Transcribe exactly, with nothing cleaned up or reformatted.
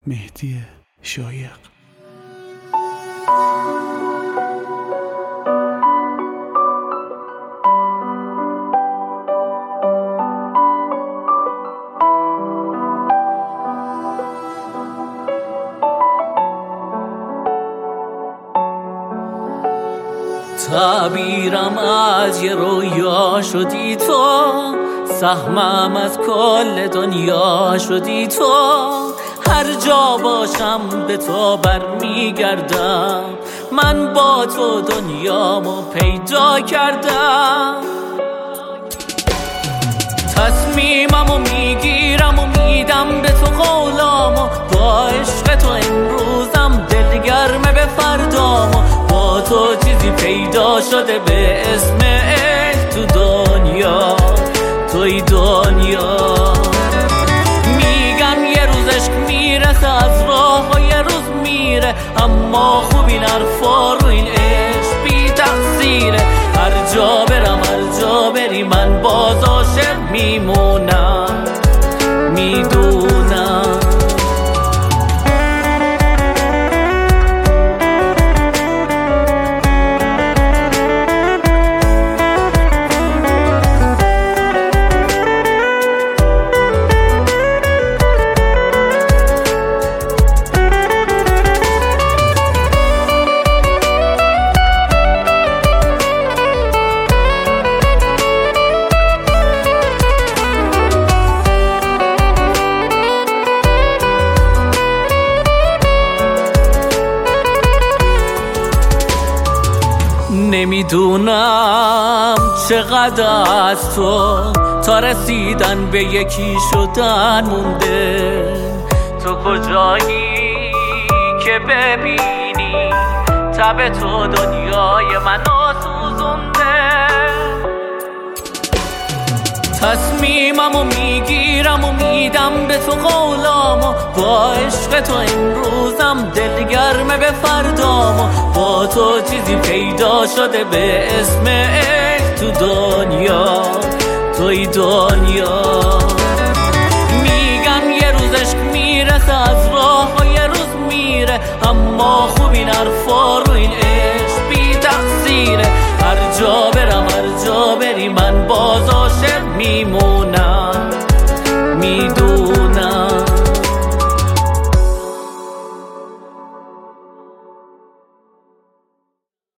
مهدی شایق. تعبیرم از یه رویا شدی تو، سهمم از کل دنیا شدی تو. هر جا باشم به تو برمیگردم، من با تو دنیامو پیدا کردم. تصمیممو میگیرم و میدم به تو قولامو، با عشق تو امروزم دلگرمه به فردامو. با تو چیزی پیدا شده به اسم عشق تو دنیا، توی دنیا. میگن یه روز عشق میرسه از راه و یه روز میره، اما خوب این حرفا رو این عشق بی تقصیره. هر جا برم هر جا بری من باز عاشق میمونم، میدونم. نمیدونم چقدر از تو تا رسیدن به یکی شدن مونده. تو کجایی که ببینی تب تو دنیای منو سوزونده. تصمیممو میگیرم و میدم به تو قولامو، با عشق تو امروزم دلگرمه به فردامو. با تو چیزی پیدا شده به اسم عشق تو دنیا، توی دنیا. میگن یه روز عشق میرسه از راه و یه روز میره، اما خوب این حرفا رو این عشق بی تقصیره. هر جا برم هر جا بری من باز عاشق میمونم.